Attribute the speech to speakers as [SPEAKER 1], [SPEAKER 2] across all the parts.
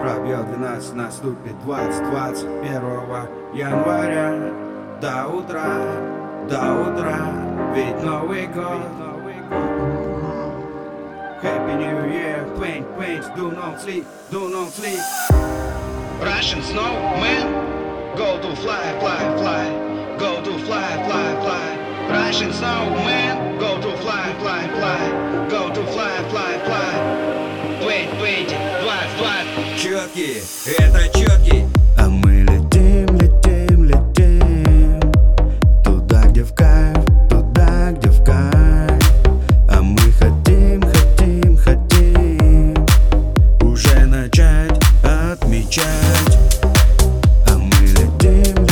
[SPEAKER 1] Пробьет 12, наступит 21 января. До утра, ведь Новый год. Happy New Year, paint, do not sleep. Russian snowman, go to fly. Go to fly. Russian snowman, go to fly. Go to fly. 20, 20. Четкий, это четкий.
[SPEAKER 2] А мы летим туда, где в кайф, А мы хотим уже начать отмечать. А мы летим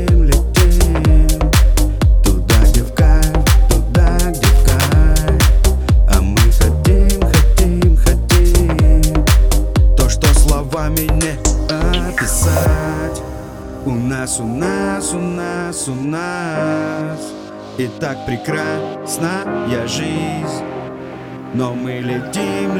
[SPEAKER 2] туда, где в кайф, А мы хотим то, что словами не описать. У нас и так прекрасная жизнь. Но мы летим.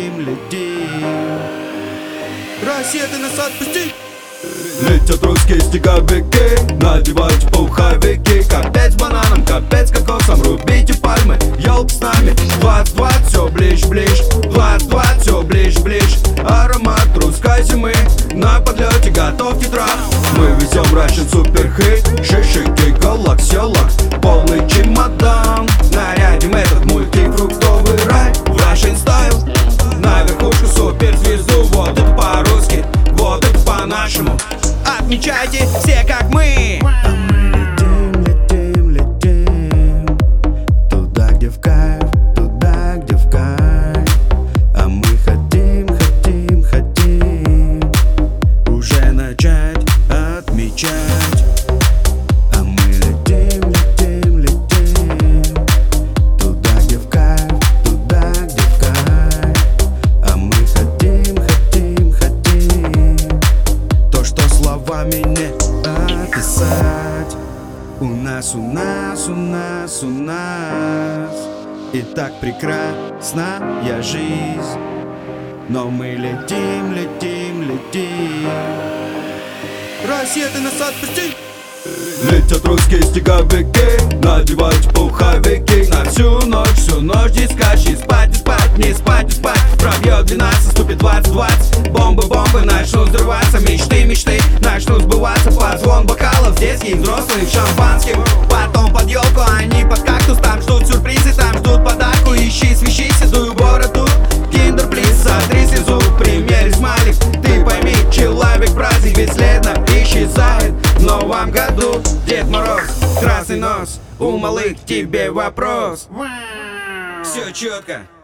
[SPEAKER 2] Россия, ты нас отпусти!
[SPEAKER 3] Летят русские снеговики, надевайте пуховики. Капец бананом, капец кокосом, рубите пальмы, елки с нами. 2020 все ближе, 2020 все ближе. Аромат русской зимы, на подлете готовьте трав. Мы везем Russian суперхит, шишики, галаксиолак, полный чемодан. Нарядим этот мультифруктовый рай в Russian style. На верхушку суперзвезду, вот это по-русски, вот это по-нашему.
[SPEAKER 1] Отмечайте все, как мы.
[SPEAKER 2] А мы летим туда, где в кайф, А мы хотим уже начать отмечать. А мы летим туда, где в кайф, А мы хотим то, что словами не описать. У нас и так прекрасная жизнь. Но мы летим. Россия, ты нас отпусти!
[SPEAKER 3] Летят русские снеговики, надевайте пуховики. На всю ночь дискачи, спать, не спать. Пробьет 12, наступит 20. Бомбы, начнут взрываться, мечты начнут сбываться. Под звон бокалов, детские, взрослые, шампанским. Потом под елку, они под кактус. Там ждут сюрпризы, там ждут подарку. Ищи, свищи седую бороду. Киндер, плиз, сотри слезу, примерь смайлик. Ты пойми, человек праздник бесследно исчезает в новом году. Дед Мороз, красный нос, у малых к тебе вопрос.
[SPEAKER 1] Все четко.